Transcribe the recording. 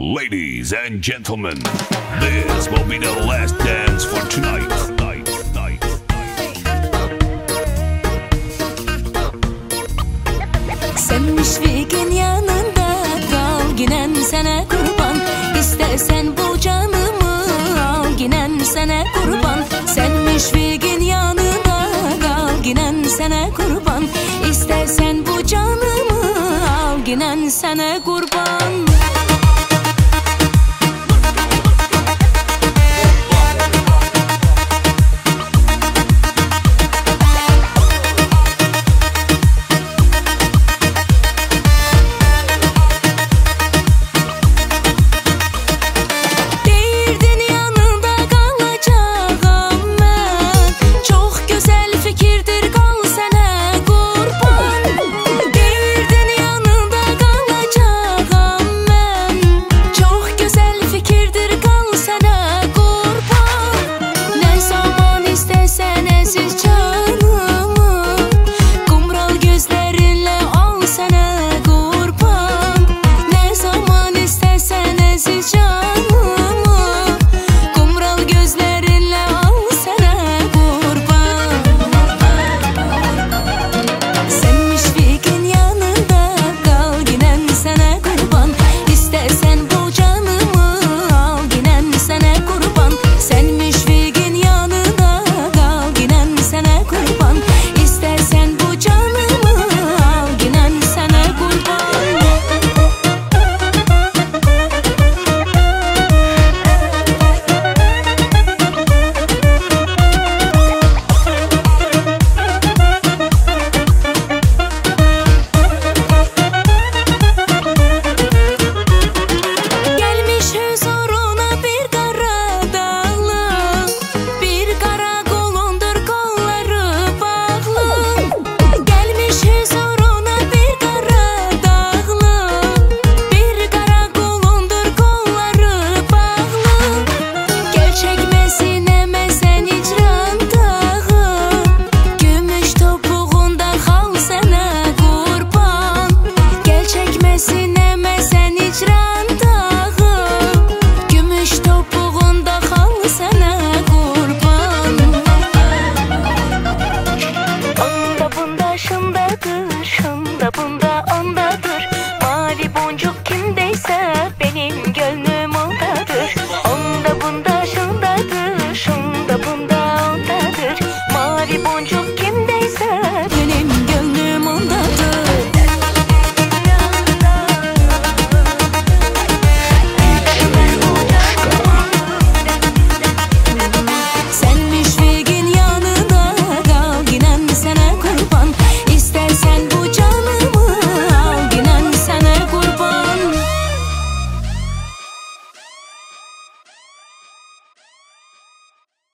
Ladies and gentlemen, this will be the last dance for tonight. Sen müşfikin yanında kal, ginen sana kurban. İstersen bu canımı al, ginen sana kurban. Sen müşfikin yanında kal, ginen sana kurban. İstersen bu canımı al, ginen sana kurban.